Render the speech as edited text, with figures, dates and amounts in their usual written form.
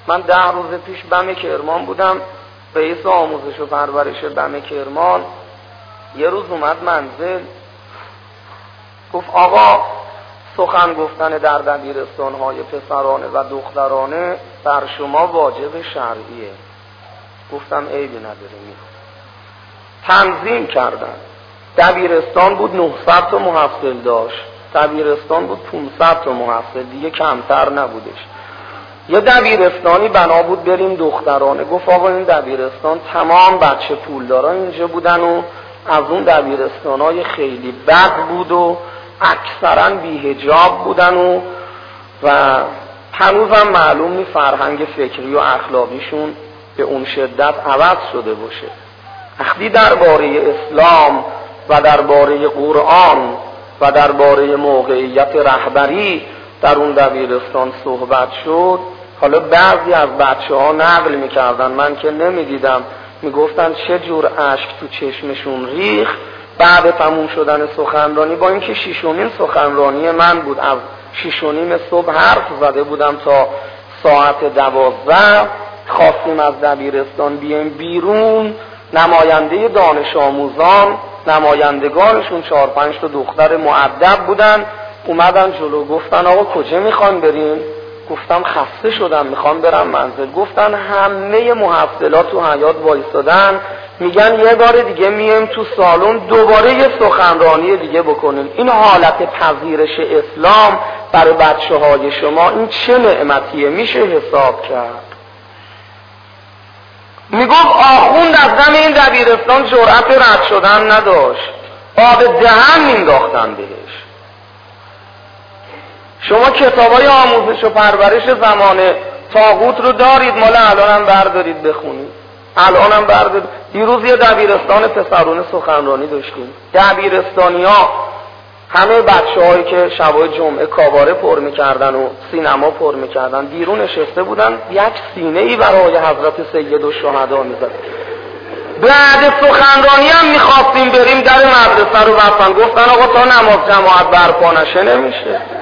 من 10 روز پیش بم کرمان بودم، رئیس آموزش و پرورش بم کرمان یه روز اومد منزل، گفت آقا سخن گفتن در دبیرستان‌های پسرانه و دخترانه بر شما واجب شرعیه. گفتم عیبی نداره. تنظیم کردن. دبیرستان بود 900 تا محصل داشت، دبیرستان بود 500 تا محصل، دیگه کمتر نبودش. یه دبیرستانی بنا بود بریم دخترانه، گفت آقا این دبیرستان تمام بچه پولدارا اینجا بودن و از اون دبیرستانای خیلی بد بود و اکثرا بی‌حجاب بودن و هنوزم معلوم نی فرهنگ فکری و اخلاقیشون به اون شدت عوض شده باشه. وقتی درباره اسلام و درباره قرآن و درباره موقعیت رهبری در اون دبیرستان صحبت شد، حالا بعضی از بچه‌ها نقل می‌کردن، من که نمی‌دیدم، میگفتن چه جور اشک تو چشمشون ریخ بعد تموم شدن سخنرانی، با اینکه 6مین سخنرانی من بود، از 6:30 صبح حرف زده بودم تا ساعت 12. خواستیم از دبیرستان بیایم بیرون، نماینده دانش آموزان، نمایندگانشون 4-5 تا دختر مؤدب بودن، اومدن جلو، گفتن آقا کجا میخوان بریم؟ گفتم خسته شدم میخوام برم منزل. گفتن همه محصلات تو حیاط وایستادن، میگن یه بار دیگه میایم تو سالن دوباره یه سخنرانی دیگه بکنیم. این حالت پذیرش اسلام برای بچه‌های شما این چه نعمتیه میشه حساب کرد. میگفت آخوند از دم این دبیرستان جرأت رد شدن نداشت، آب دهن مینداختن بهش. شما کتابای آموزش و پرورش زمان طاغوت رو دارید، مال الانم بردارید بخونید. الانم بردارید. دیروز یه دبیرستان پسرونه سخنرانی داشتیم. دبیرستانی‌ها همه بچه‌هایی که شبای جمعه کاباره پر می‌کردن و سینما پر می‌کردن بیرون نشسته بودن، یک سینه‌ای برای حضرت سیدالشهدا می‌زد. بعد سخنرانی هم می‌خواستیم بریم، در مدرسه رو بستن، گفتن آقا تا نماز جماعت برپا نشه نمیشه.